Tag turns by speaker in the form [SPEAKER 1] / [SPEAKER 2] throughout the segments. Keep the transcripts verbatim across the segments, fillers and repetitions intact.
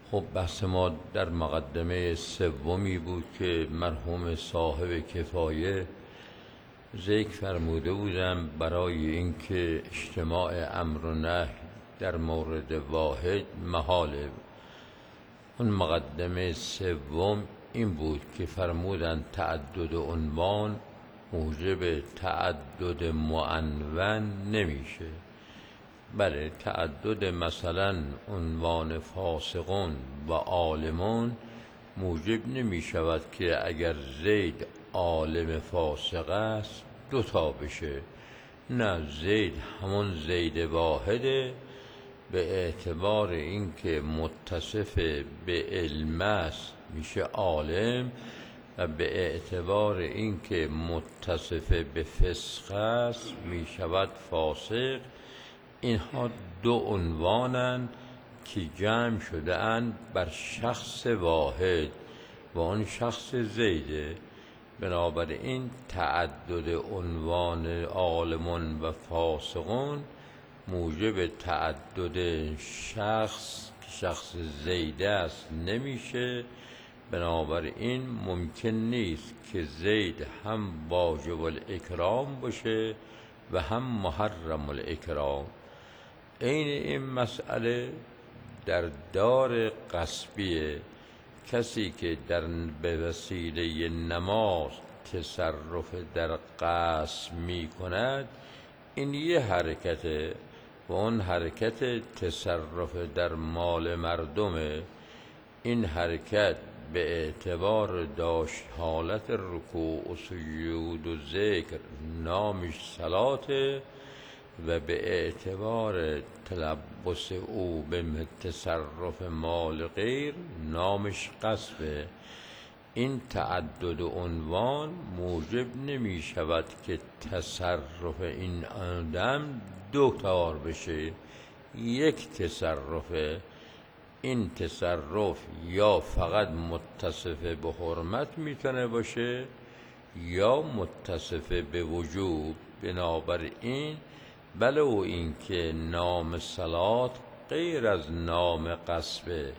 [SPEAKER 1] خب بحث ما در مقدمه سومی بود که مرحوم صاحب کفایه ذکر فرموده بودم برای اینکه اجتماع امر و نهی در مورد واحد محاله. اون مقدمه سوم این بود که فرمودن تعدد عنوان موجب تعدد معنون نمیشه. بله، تعدد مثلا عنوان فاسقون و عالمون موجب نمی شود که اگر زید عالم فاسق است دو تا بشه. نه، زید همون زید واحده به اعتبار اینکه متصف به علم است میشه عالم و به اعتبار اینکه متصف به فسق است میشود فاسق. اینها دو عنوانند که جمع شده اند بر شخص واحد و اون شخص زیده. بنابراین تعدد عنوان عالمون و فاسقون موجب تعدد شخص که شخص زیده است نمیشه. بنابراین ممکن نیست که زید هم واجب الاکرام باشه و هم محرم الاکرام. این این مسئله در دار غصبیه. کسی که در به وسیله نماز تصرف در قصب می کند این یه حرکته و اون حرکت تصرف در مال مردمه. این حرکت به اعتبار داشت حالت رکوع و سجود و ذکر نامش صلاته و به اعتبار تلبس او به تصرف مال غیر نامش قصبه. این تعدد عنوان موجب نمی شود که تصرف این آدم دو تار بشه، یک تصرفه. این تصرف یا فقط متصف به حرمت میتونه باشه یا متصف به وجوب. بنابراین ولو اینکه نام صلات غیر از نام قصبه،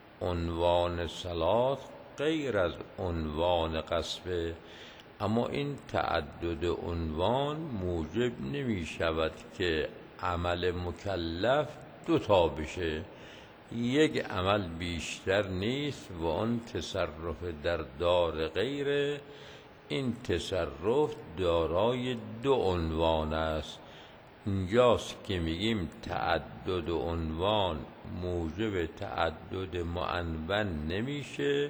[SPEAKER 1] عنوان صلات غیر از عنوان قصبه، اما این تعدد عنوان موجب نمی شود که عمل مکلف دو تا بشه. یک عمل بیشتر نیست و آن تصرف در دار غیره. این تصرف دارای دو عنوان است. اینجاست که میگیم تعدد عنوان موجب تعدد معنون نمیشه.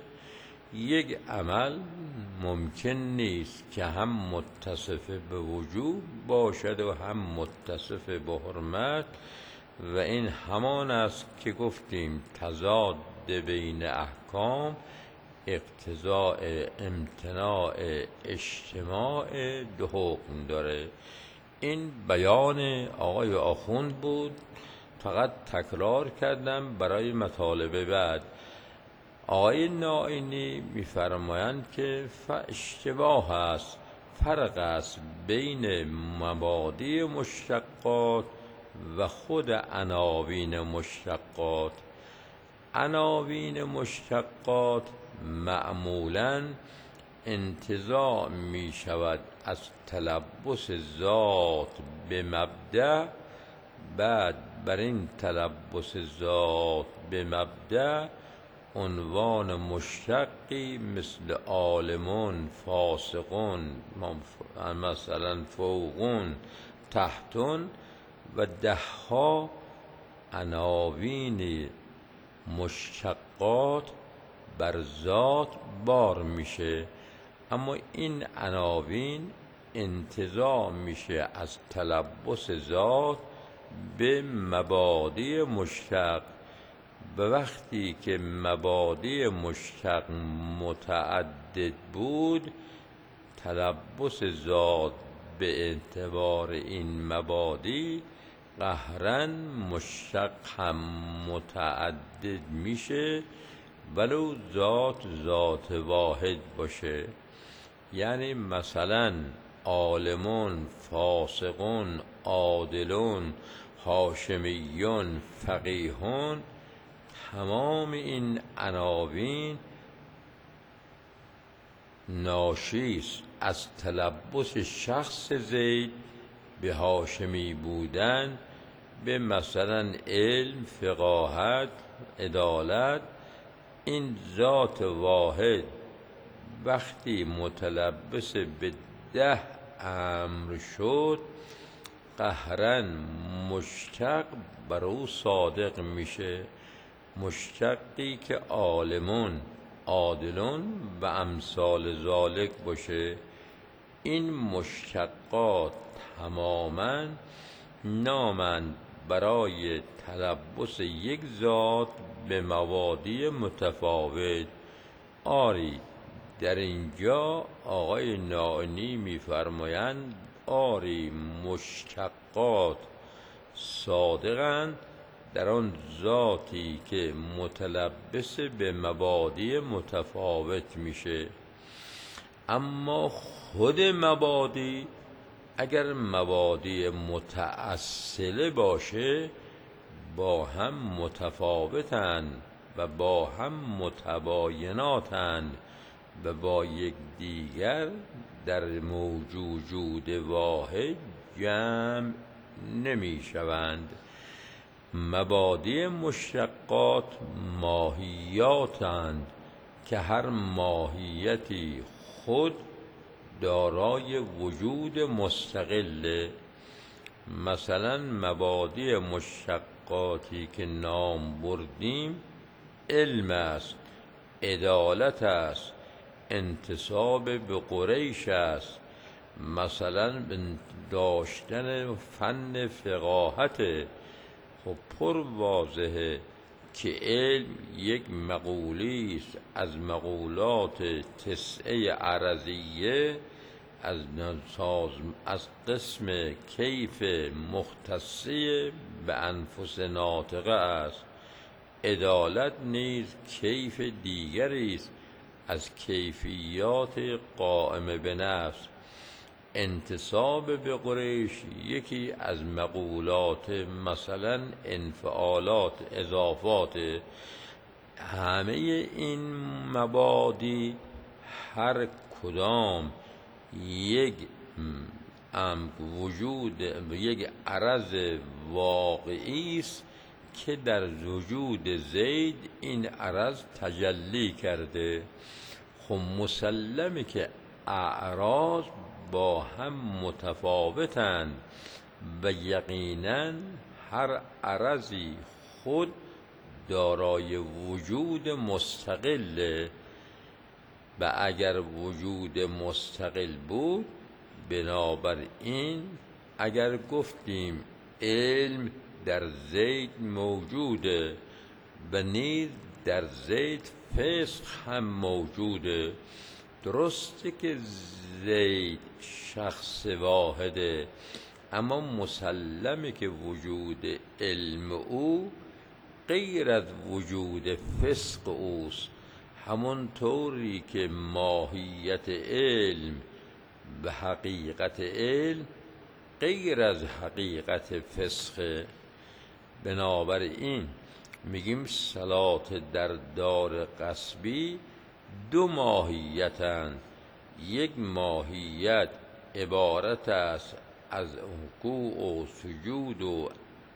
[SPEAKER 1] یک عمل ممکن نیست که هم متصف به وجوب باشد و هم متصف به حرمت و این همان است که گفتیم تضاد بین احکام اقتضاء امتناع اجتماع دو حکم داره. این بیان آقای آخوند بود، فقط تکرار کردم برای مطالب بعد. آقای نائینی می‌فرمایند که اشتباه است، فرق است بین مبادی مشتقات و خود عناوین مشتقات. عناوین مشتقات معمولاً انتزاع می شود از تلبس ذات به مبدأ، بعد بر این تلبس ذات به مبدأ عنوان مشتقی مثل عالمون، فاسقون، مثلا فوقون، تحتون و دهها عناوین مشتقات بر ذات بار میشه. اما این عناوین انتزاع میشه از تلبس ذات به مبادی مشتق. به وقتی که مبادی مشتق متعدد بود، تلبس ذات به اعتبار این مبادی قهرن مشتق هم متعدد میشه ولو ذات ذات واحد باشه. یعنی مثلا عالمون، فاسقون، عادلون، هاشمیون، فقیهون تمام این عناوین ناشیست از تلبس شخص زید به هاشمی بودن به مثلا علم، فقاهت، عدالت. این ذات واحد وقتی متلبس به ده امر شد قهرن مشتق بر او صادق میشه، مشتقی که عالمون عادلون و امثال ذالک باشه. این مشتقات تماما نامند برای تلبس یک ذات به مبادی متفاوت. آری در اینجا آقای نائینی میفرمایند آری مشتقات صادقند در آن ذاتی که متلبس به مبادی متفاوت میشه. اما خود مبادی اگر مبادی متأصله باشه با هم متفاوتند و با هم متبایناتند و با یکدیگر در موجود واحد جمع نمی شوند. مبادی مشتقات ماهیاتند که هر ماهیتی خود دارای وجود مستقله. مثلا مبادی مشتقاتی که نام بردیم علم است، عدالت است، انتساب به قریش است، مثلا داشتن فن فقاهت. خب پر واضحه که علم یک مقولی است از مقولات تسعه عرضیه از از قسم کیف مختصی به انفس ناطقه است. عدالت نیز کیف دیگری است از کیفیات قائم به نفس. انتساب به قریش یکی از مقولات مثلا انفعالات اضافات. همه این مبادی هر کدام یک وجود یک عرض واقعی است که در وجود زید این عرض تجلی کرده. خب مسلمه که اعراض با هم متفاوتند و یقینا هر عرضی خود دارای وجود مستقله و اگر وجود مستقل بود بنابراین اگر گفتیم علم در زید موجوده و نیز در زید فسق هم موجوده. درسته که زید شخص واحده اما مسلمه که وجود علم او غیر از وجود فسق اوست، همون طوری که ماهیت علم و حقیقت علم غیر از حقیقت فسق. بنابراین میگیم صلات در دار غصبی دو ماهیتند. یک ماهیت عبارت است از رکوع و سجود و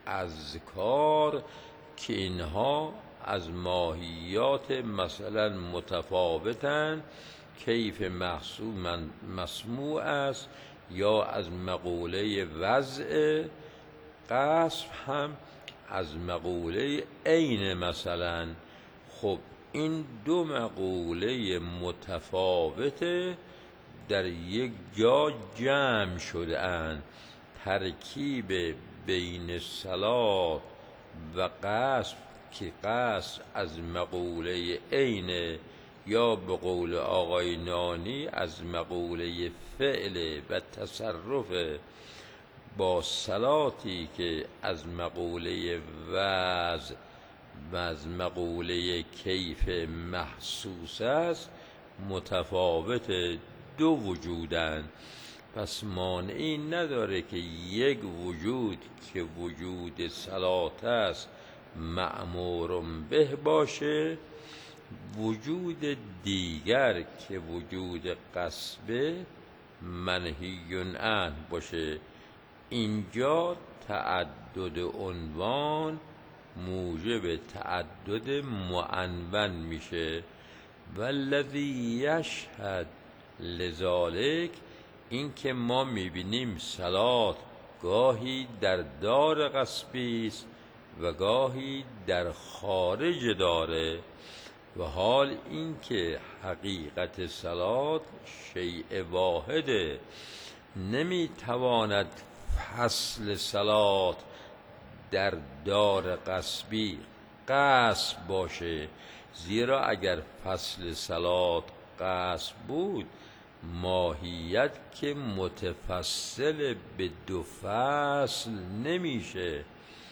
[SPEAKER 1] اذکار که اینها از ماهیات مثلا متفاوتند، کیف محسوم مسموع است یا از مقوله وضع، قصب هم از مقوله عین مثلا. خب این دو مقوله متفاوته در یک جا جمع شده اند. ترکیب بین صلات و قصب که قصب از مقوله عین یا به قول آقای نانی از مقوله فعل و تصرف با صلاتی که از مقوله وضع و از مقوله کیف محسوس است متفاوت دو وجودند. پس مانعی نداره که یک وجود که وجود صلات است مأمور به باشه، وجود دیگر که وجود غصب منهی عنه باشه. اینجا تعدد عنوان موجب تعدد معنون میشه. والذی یشهد لذالک، این که ما میبینیم صلات گاهی در دار غصبی است و گاهی در خارج داره، و حال این که حقیقت صلات شیء واحده، نمیتواند فصل صلات در دار غصبی غصب باشه، زیرا اگر فصل صلات غصب بود ماهیت که متفصل به دو فصل نمیشه.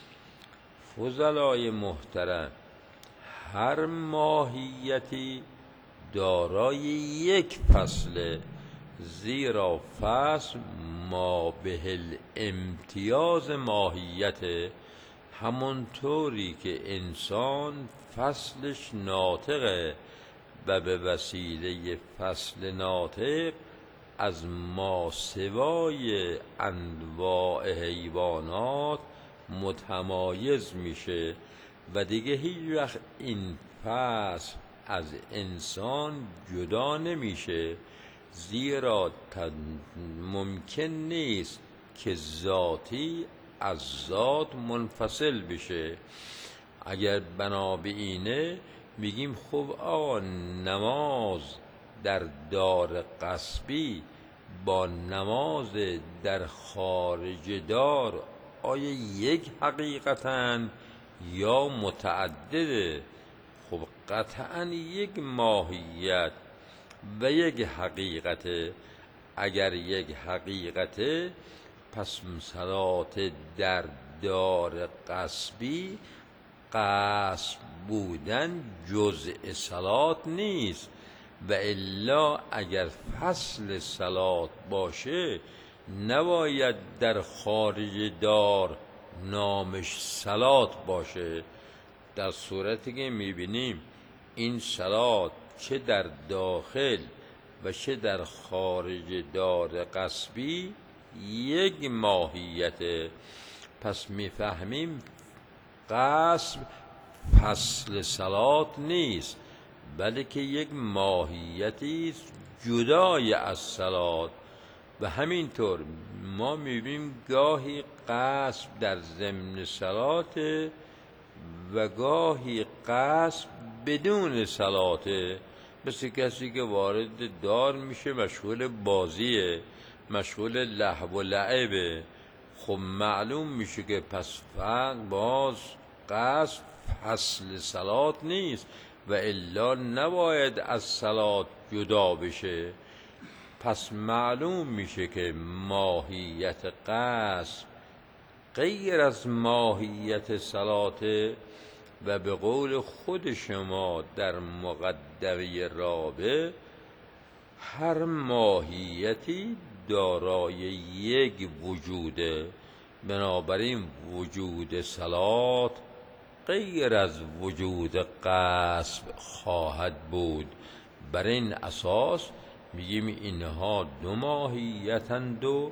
[SPEAKER 1] فضلای محترم، هر ماهیتی دارای یک فصله، زیرا فصل ما به الامتیاز ماهیت، همونطوری که انسان فصلش ناطقه و به وسیله فصل ناطق از ماسوای انواع حیوانات متمایز میشه و دیگه هیچ وقت این فصل از انسان جدا نمیشه، زیرا ممکن نیست که ذاتی از ذات منفصل بشه. اگر بنا به اینه میگیم خب آقا نماز در دار غصبی با نماز در خارج دار آیا یک حقیقتن یا متعدده؟ خب قطعا یک ماهیت و یک حقیقته. اگر یک حقیقته پس صلات در دار غصبی غصب بودن جزء صلات نیست، و الا اگر فصل صلات باشه نباید در خارج دار نامش صلات باشه. در صورتی که میبینیم این صلات چه در داخل و چه در خارج دار غصبی یک ماهیته، پس میفهمیم غصب فصل صلات نیست، بلکه یک ماهیتی جدای از صلات. و همینطور ما میبینیم گاهی غصب در ضمن صلات و گاهی غصب بدون صلاته، مثل کسی که وارد دار میشه مشغول بازیه، مشغول لهو و لعبه. خب معلوم میشه که پس فرق باز غصب فصل صلات نیست و الا نباید از صلات جدا بشه. پس معلوم میشه که ماهیت غصب غیر از ماهیت صلاته، و به قول خود شما در مقدمه رابع هر ماهیتی دارای یک وجوده، بنابراین وجود صلات غیر از وجود غصب خواهد بود. بر این اساس میگیم اینها دو ماهیتند و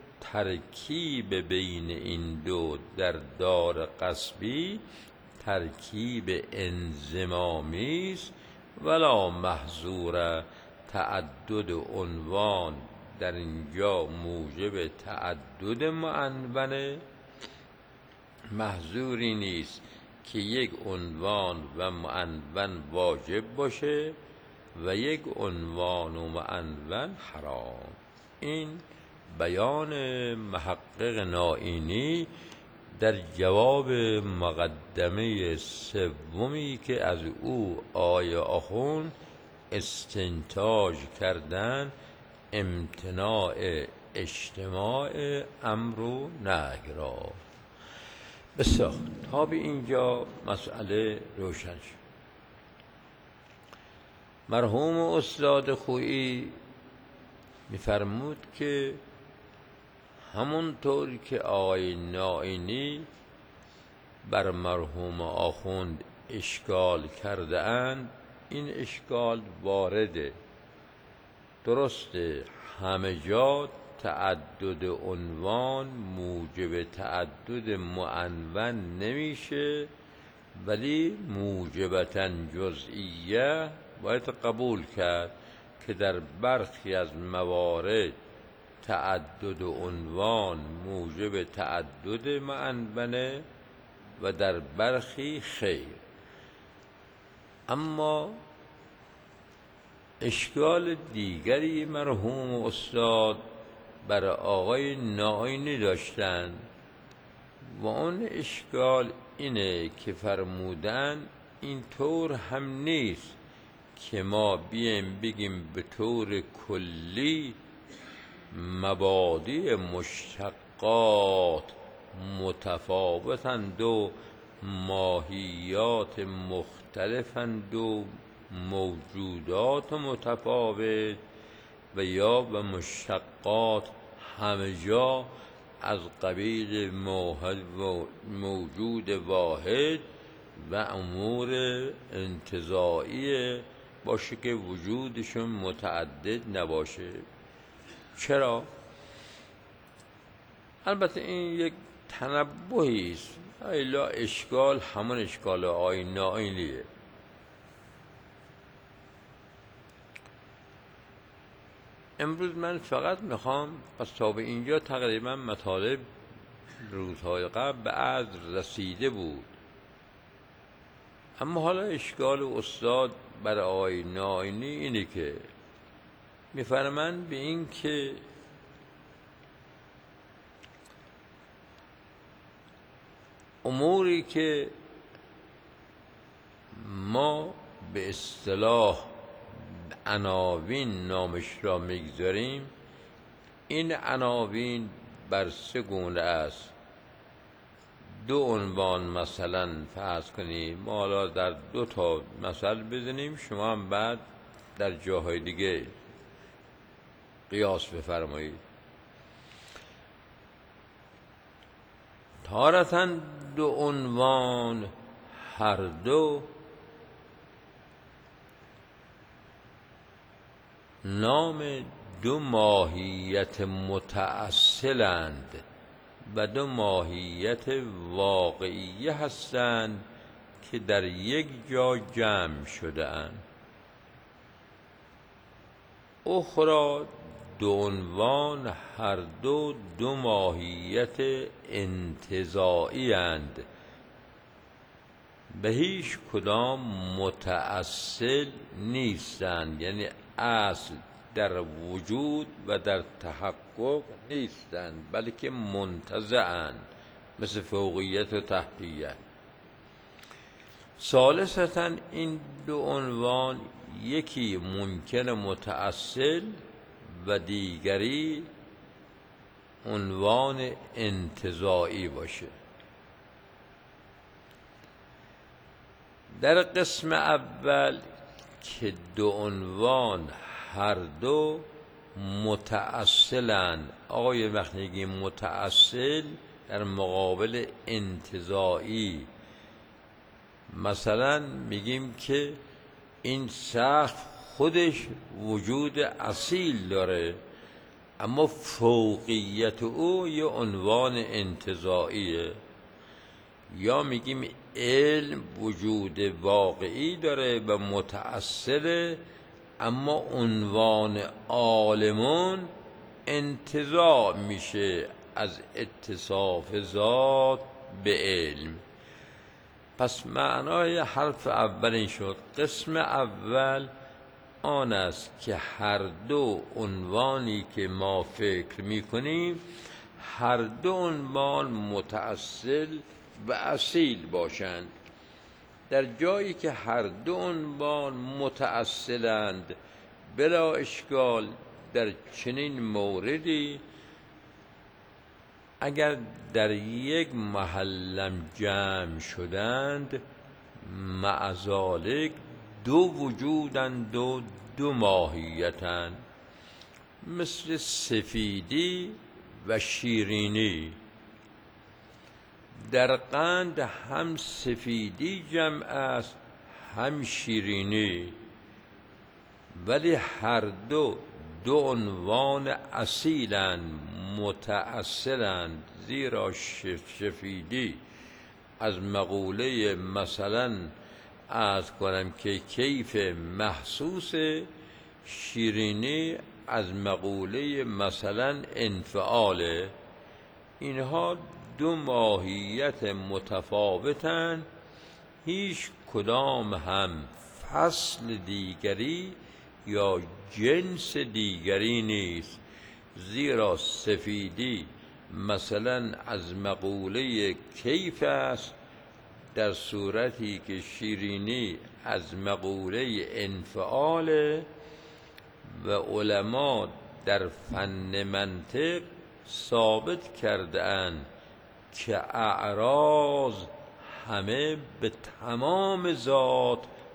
[SPEAKER 1] ترکیب بین این دو در دار غصبی ترکیب انضمامی است، ولا محظور. تعدد عنوان در اینجا موجب تعدد معنونه، محظوری نیست که یک عنوان و معنون واجب باشه و یک عنوان و معنون حرام. این بیان محقق نائینی در جواب مقدمه سومی که از او آیه آخون استنتاج کردن امتناع اجتماع امر و نهی را. بسیار تا به اینجا مسئله روشن شد. مرحوم استاد خویی میفرمود که همونطور که آقای نائینی بر مرحوم آخوند اشکال کرده اند، این اشکال وارده. درسته همه جا تعدد عنوان موجب تعدد معنون نمیشه، ولی موجبتاً جزئیه باید قبول کرد که در برخی از موارد تعدد عنوان موجب تعدد معنونه و در برخی خیر. اما اشکال دیگری مرحوم استاد بر آقای ناینی داشتن و اون اشکال اینه که فرمودن این طور هم نیست که ما بیم بگیم به طور کلی مبادی مشتقات متفاوتند و ماهیات مختلفند و موجودات متفاوت، و یا به مشتقات همه جا از قبیل موجود واحد و امور انتزاعی باشه که وجودشون متعدد نباشه. چرا؟ البته این یک تنبهی است، الا اشکال همون اشکال آیین ناینیه. امروز من فقط میخوام پس تا به اینجا تقریبا مطالب روزهای قبل به عرض رسیده بود، اما حالا اشکال استاد بر آقای ناینی اینه که میفرمند به این که اموری که ما به اصطلاح عناوین نامش را میگذاریم، این عناوین بر سه گونه است. دو عنوان مثلا فرض کنیم، ما حالا در دو تا مثل بزنیم، شما هم بعد در جاهای دیگه قیاس بفرمایید. تارةً دو عنوان هر دو نام دو ماهیت متأصلند و دو ماهیت واقعیه هستند که در یک جا جمع شده اند. اخرى دو عنوان هر دو دو ماهیت انتزاعی اند، به هیچ کدام متأصل نیستند، یعنی اصل در وجود و در تحقق نیستند، بلکه منتزعند، مثل فوقیت و تحتیت. ثالثتاً این دو عنوان یکی ممکن متأصل و دیگری عنوان انتزاعی باشه. در قسم اول که دو عنوان هر دو متأصلند، آقای وقتی میگیم متأصل در مقابل انتزاعی، مثلا میگیم که این سقف خودش وجود اصیل داره، اما فوقیت او یه عنوان انتزاعیه. یا میگیم علم وجود واقعی داره و متأصله، اما عنوان عالمون انتزاع میشه از اتصاف ذات به علم. پس معنای حرف اول این شد. قسم اول آن است که هر دو عنوانی که ما فکر میکنیم هر دو عنوان متأصل و اصیل باشند. در جایی که هر دو عنوان متأصلند، بلا اشکال در چنین موردی اگر در یک محلم جمع شدند، مع ذالک دو وجودند و دو ماهیتند، مثل سفیدی و شیرینی. در قند هم سفیدی جمع است هم شیرینی، ولی هر دو دو عنوان اصیلند، متأصلند، زیرا سفیدی از مقوله مثلا عرض کنم که کیف محسوس، شیرینی از مقوله مثلا انفعاله. اینها دو ماهیت متفاوتن، هیچ کدام هم فصل دیگری یا جنس دیگری نیست، زیرا سفیدی مثلا از مقوله کیف است، در صورتی که شیرینی از مقوله انفعاله. و علما در فن منطق ثابت کرده اند که اعراض همه به تمام ذات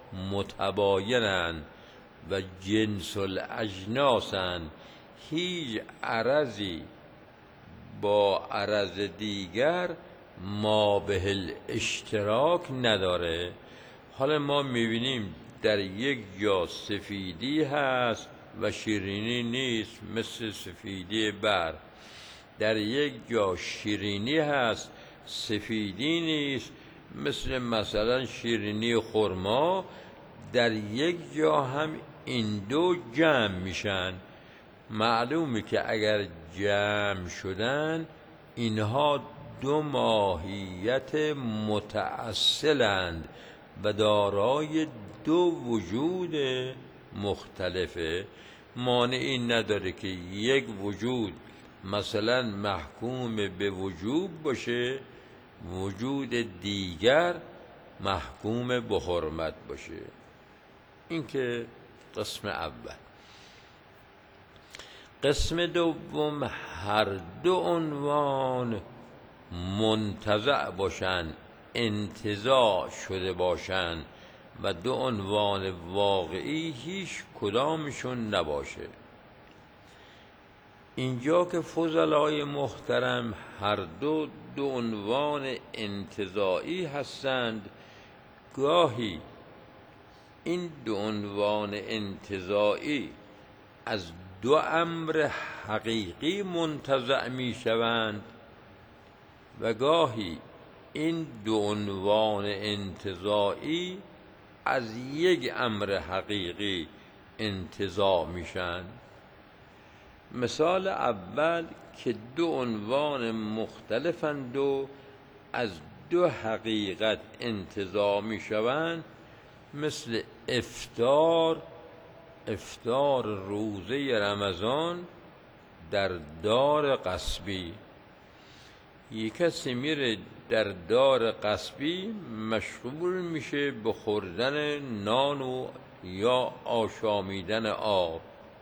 [SPEAKER 1] متباینند و جنس الاجناسند، هیچ عرضی با عرض دیگر ما به الاشتراک نداره. حالا ما میبینیم در یک جا سفیدی هست و شیرینی نیست، مثل سفیدی بر. در یک جا شیرینی هست سفیدی نیست، مثل مثلا شیرینی خرما. در یک جا هم این دو جمع میشن. معلومه که اگر جمع شدن اینها دو ماهیت متأصلند و دارای دو وجود مختلفه. مانعی نداره که یک وجود مثلا محکوم به وجوب باشه، وجود دیگر محکوم به حرمت باشه. این که قسم اول. قسم دوم، هر دو عنوان منتزع باشن، انتزاع شده باشن و دو عنوان واقعی هیچ کدامشون نباشه. اینجا که فضلای محترم هر دو دو عنوان انتزاعی هستند، گاهی این دو عنوان انتزاعی از دو امر حقیقی منتزع می شوند و گاهی این دو عنوان انتزاعی از یک امر حقیقی انتزاع میشن. مثال اول که دو عنوان مختلفند و از دو حقیقت انتزاع میشوند، مثل افطار افطار روزه رمضان در دار غصبی. یک کسی میره در دار غصبی مشغول میشه به خوردن نان و یا آشامیدن آب.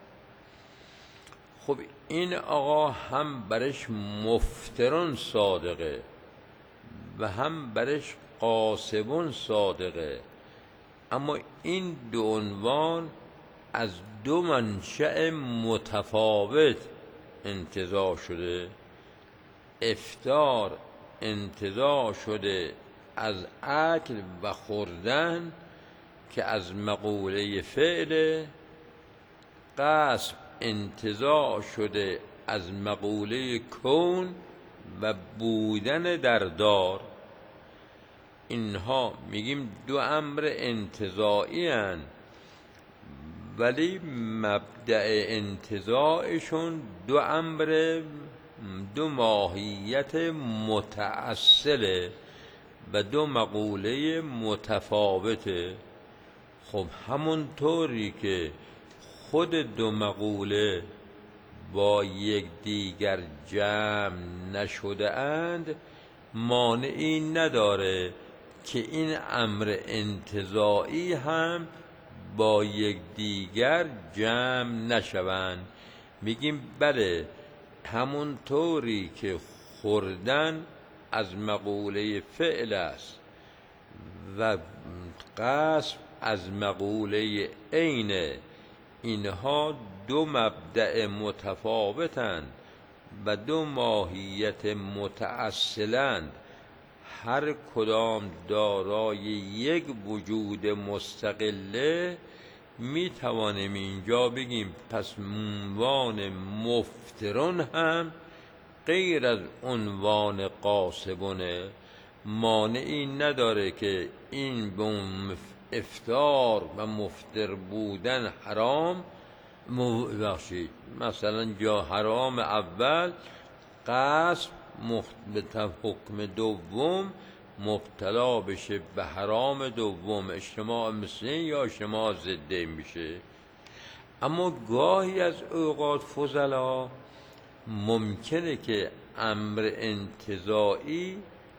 [SPEAKER 1] خب این آقا هم برش مفترون صادقه و هم برش قاسبون صادقه، اما این دو عنوان از دو منشأ متفاوت انتزاع شده. افطار انتزاع شده از اکل و خوردن که از مقوله فعل، غصب انتزاع شده از مقوله کون و بودن در دار. اینها میگیم دو امر انتزاعی هستند، ولی مبدأ انتزاعشون دو امر دو ماهیت متأصله و دو مقوله متفاوته. خب همون طوری که خود دو مقوله با یک دیگر جمع نشده اند، مانعی نداره که این امر انتزاعی هم با یک دیگر جمع نشوند. میگیم بله، همون طوری که خوردن از مقوله فعل است و غصب از مقوله عین، اینها دو مبدأ متفاوتند و دو ماهیت متأصلند. هر کدام دارای یک وجود مستقله، می توانیم اینجا بگیم پس عنوان مفترون هم غیر از عنوان قاسبونه. مانعی نداره که این به افطار و مفتر بودن حرام بخشید. مثلا جا حرام اول قصد به حکم دوم مبتلا بشه به حرام دوم، اجتماع مثلین یا اجتماع ضدین میشه. اما گاهی از اوقات فضلا ممکنه که امر انتزاعی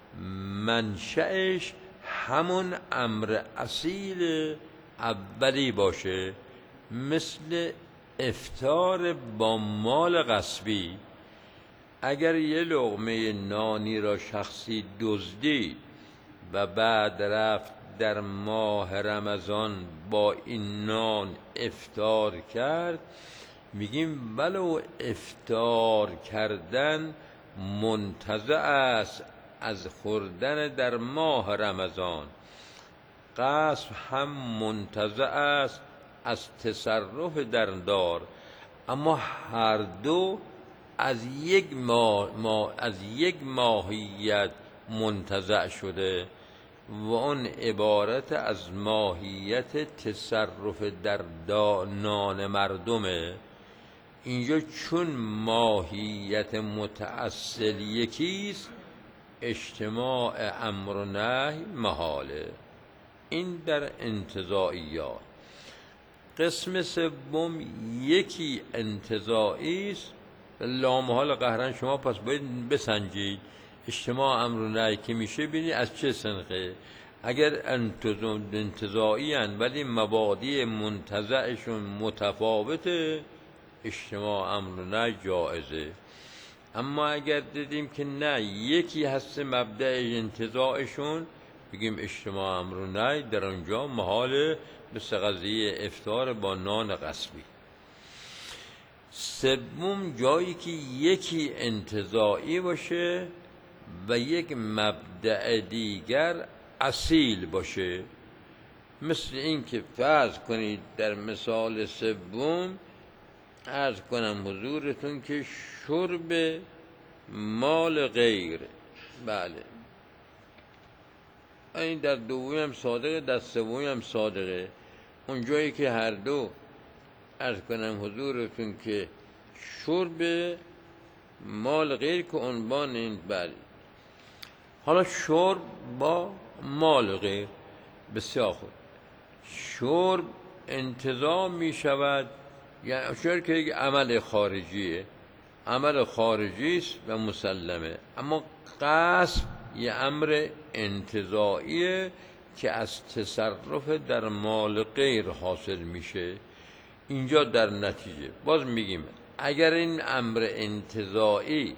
[SPEAKER 1] منشأش همون امر اصیل اولی باشه، مثل افطار با مال غصبی. اگر یه لقمه نانی را شخصی دزدید و بعد رفت در ماه رمضان با این نان افطار کرد، میگیم ولو افطار کردن منتزع است از خوردن در ماه رمضان، قصد هم منتزع است از تصرف در دار، اما هر دو از یک ماه ما از یک ماهیت منتزع شده و اون عبارت از ماهیت تصرف در نان مردمه. اینجا چون ماهیت متأصل یکیست، اجتماع امر و نهی محاله. این در انتزاعیات. قسم سوم یکی انتزاعی است، لامحال قهرن شما پس باید بسنجید اجتماع امر و نهی که میشه ببینید از چه سنخه. اگر انتزاعی هن ولی مبادی منتزعشون متفاوته، اجتماع امر و نهی جائزه. اما اگر دیدیم که نه یکی هست مبدأ انتزاعشون، بگیم اجتماع امر و نهی در اونجا محاله، مثل قضیه افطار با نان غصبی. سوم جایی که یکی انتزاعی باشه و یک مبدأ دیگر اصیل باشه، مثل این که فرض کنید در مثال سوم عرض کنم حضورتون که شرب مال غیر، بله این در دومی هم صادقه، در سومی هم صادقه. اون جایی که هر دو عرض کنم حضورتون که شرب مال غیر که عنوان این، بله حالا شرب با مال غیر بسیار خوب، شرب انتزاع می شود، یعنی شرب که یک عمل خارجیه، عمل خارجی است و مسلمه، اما قصد یه امر انتزاعیه که از تصرف در مال غیر حاصل میشه. اینجا در نتیجه باز میگیم اگر این امر انتزاعی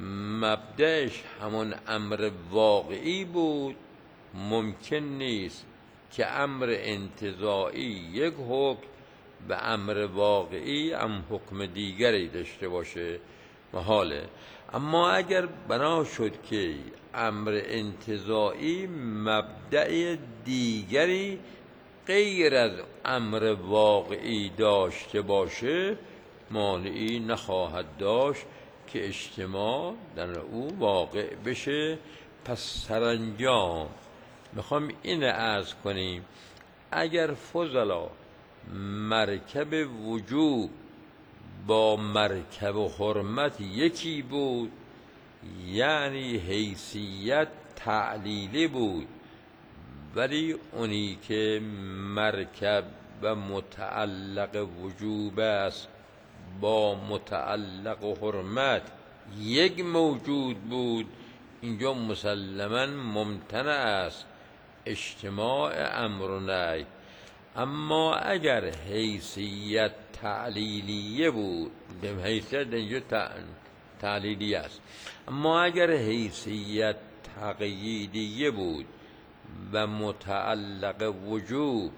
[SPEAKER 1] مبدأش همون امر واقعی بود، ممکن نیست که امر انتزاعی یک حکم به امر واقعی هم حکم دیگری داشته باشه، محاله. اما اگر بنا شد که امر انتزاعی مبدأ دیگری غیر از امر واقعی داشته باشه، مانعی نخواهد داشت که اجتماع در او واقع بشه. پس سرانجام میخوام این عرض کنیم اگر فضلا مرکب وجوب با مرکب حرمت یکی بود، یعنی حیثیت تعلیلی بود، ولی اونی که مرکب و متعلق وجوب است با متعلق و حرمت یک موجود بود، اینجا مسلماً ممتنع است اجتماع امر و نهی. اما اگر حیثیت تعلیلیه بود، حیثیت اینجا تعلیلی است، اما اگر حیثیت تقییدیه بود و متعلق وجوب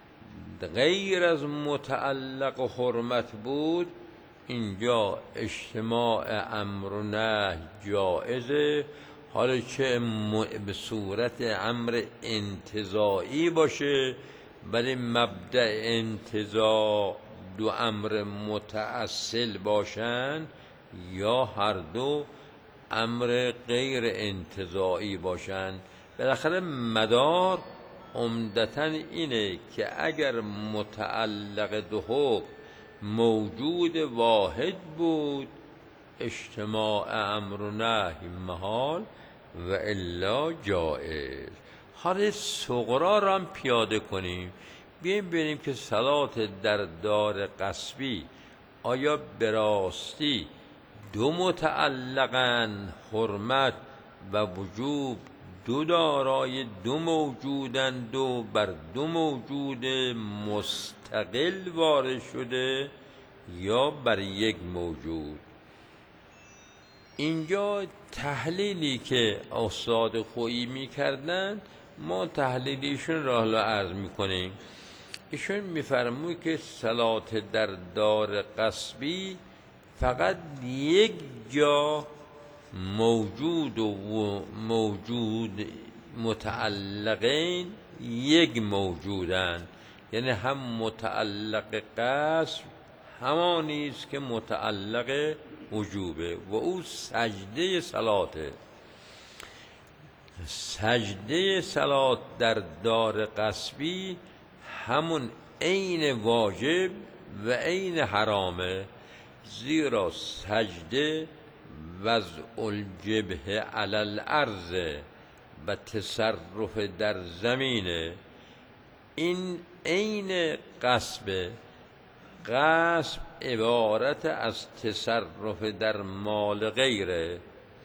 [SPEAKER 1] غیر از متعلق و حرمت بود، اینجا اجتماع امر و نهی جائزه. حالا چه به صورت امر انتزاعی باشه، ولی مبدأ انتزاع دو امر متأصل باشن، یا هر دو امر غیر انتزاعی باشن. بالاخره مدار عمدتاً اینه که اگر متعلق دو حکم موجود واحد بود، اجتماع امر و نهی محال و الا جائز. حالا صغرا را هم پیاده کنیم، بیاییم ببینیم که صلات در دار غصبی آیا به راستی دو متعلقن، حرمت و وجوب دو دارای دو موجودند و بر دو موجود مستقل وارد شده، یا بر یک موجود؟ اینجا تحلیلی که استاد خویی می کردن، ما تحلیلیشون را حالا عرض می کنیم. ایشون می فرموی که صلات در دار غصبی فقط یک جا موجود و موجود متعلقین یک موجودن، یعنی هم متعلق غصب همانی است که متعلق وجوبه و او سجده صلاته. سجده صلات در دار غصبی همون عین واجب و عین حرامه، زیرا سجده وضع الجبهه علی الارض و تصرف در زمینه. این عین غصبه. غصب عبارت از تصرف در مال غیره،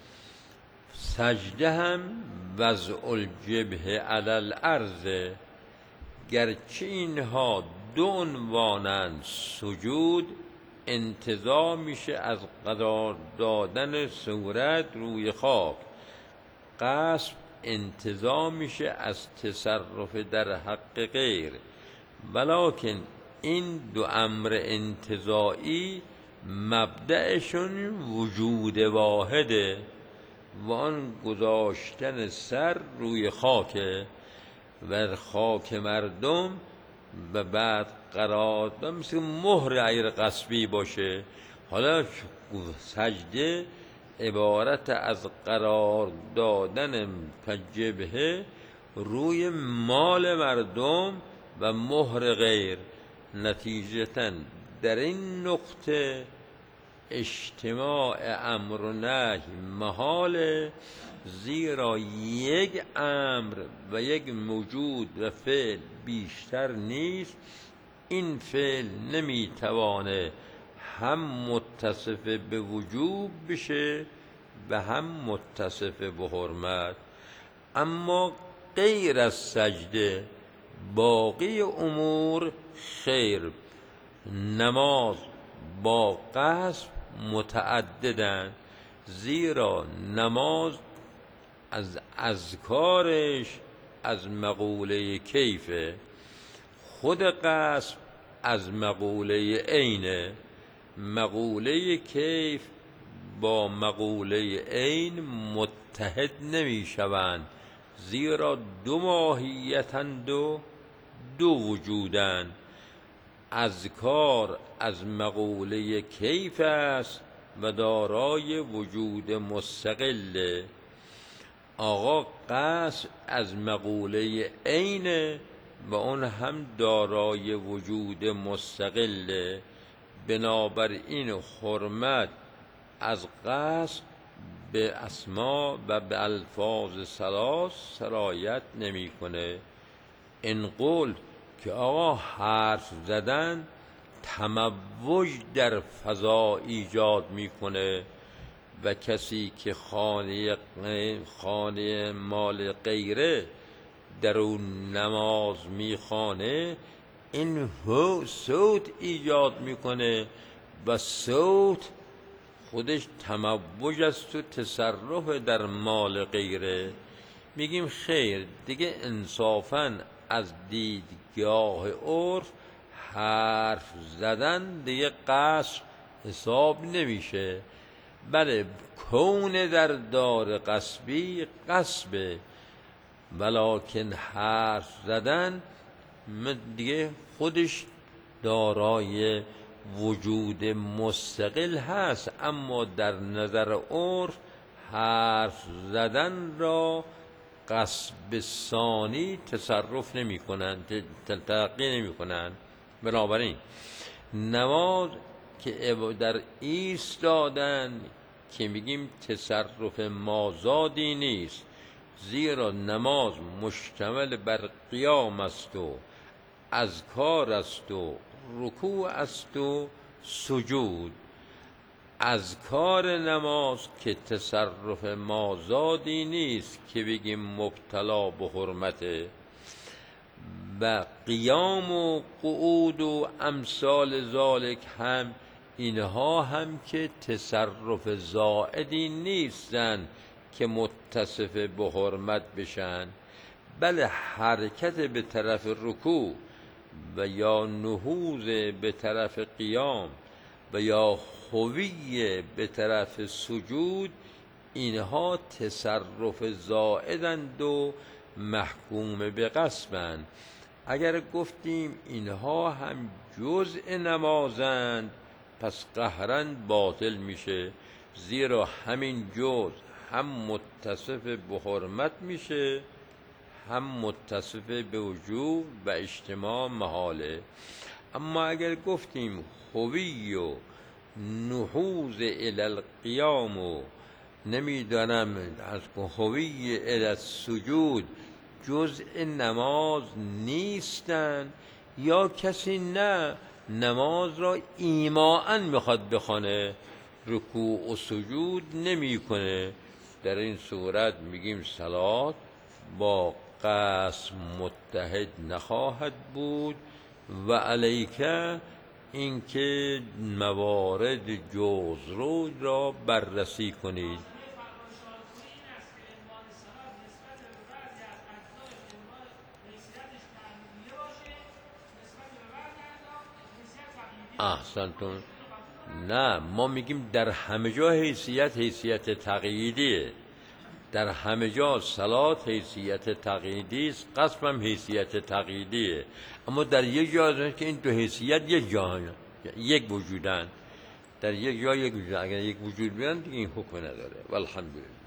[SPEAKER 1] سجده هم وضع الجبهه علی الارض. گرچه اینها دو عنوانند، سجود انتزاع میشه از قرار دادن صورت روی خاک، غصب انتزاع میشه از تصرف در حق غیر، ولکن این دو امر انتزاعی مبدأشون وجود واحده و آن گذاشتن سر روی خاکه و خاک مردم و بعد قرار دادن، مثل مهر غیر غصبی باشه. حالا سجده عبارت از قرار دادن جبهه روی مال مردم و مهر غیر. نتیجتاً در این نقطه اجتماع امر و نهی محاله، زیرا یک امر و یک موجود و فعل بیشتر نیست. این فعل نمیتوانه هم متصف به وجوب بشه و هم متصف به حرمت. اما غیر از سجده باقی امور خیر. نماز با قصد متعددن، زیرا نماز از اذکارش از مقوله کیفه، خود قصد از مقوله عینه. مقوله کیف با مقوله عین متحد نمی شوند، زیرا دو ماهیتند و دو وجودند. اذکار از مقوله کیف است و دارای وجود مستقله. آقا قصد از مقوله عینه و اون هم دارای وجود مستقله. بنابراین حرمت از قصد به اسما و به الفاظ ثلاث سرایت نمی کنه. این قول که آقا حرف زدن تموج در فضا ایجاد میکنه و کسی که خانه خانه مال غیره در اون نماز میخوانه، این صوت ایجاد میکنه و صوت خودش تموج است و تصرف در مال غیره. میگیم خیر دیگه انصافاً از دیدگاه عرف حرف زدن دیگه قصد حساب نمیشه، بله کون در دار غصبی غصبه، ولکن حرف زدن دیگه خودش دارای وجود مستقل هست، اما در نظر عرف حرف زدن را غصب ثانی تصرف نمی کنند، تلقی نمی کنند. بنابراین نماز که در ایستادن که میگیم تصرف مازادی نیست، زیرا نماز مشتمل بر قیام است و اذکار است و رکوع است و سجود. اذکار نماز که تصرف مازادی نیست که بگیم مبتلا به حرمته، و قیام و قعود و امثال ذالک هم اینها هم که تصرف زائدی نیستن که متصف به حرمت بشن، بله حرکت به طرف رکوع و یا نهوض به طرف قیام و یا خوی به طرف سجود، اینها تصرف زائدند و محکوم به غصبند. اگر گفتیم اینها هم جزء نمازند پس قهراً باطل میشه، زیرا همین جزء هم متصف به حرمت میشه هم متصف به وجوب و اجتماع محاله. اما اگر گفتیم خوی و نهوض الی القیام و نمیدانم از خوی الی السجود جزء نماز نیستن، یا کسی نه نماز را ایماءً میخواد بخونه رکوع و سجود نمی کنه، در این صورت میگیم صلات با قصد متحد نخواهد بود. و علیکه اینکه موارد جزء را بررسی کنید. احسنتون. نه، ما میگیم در همه جا حیثیت حیثیت تقییدیه، در همه جا صلات حیثیت تقییدی است، قصد هم حیثیت تقییدیه، اما در یک جا که این دو حیثیت یک جا یک وجودن، در یک جا یک وجودن، اگر یک وجود بیان دیگه این حکم نداره. والحمدلله.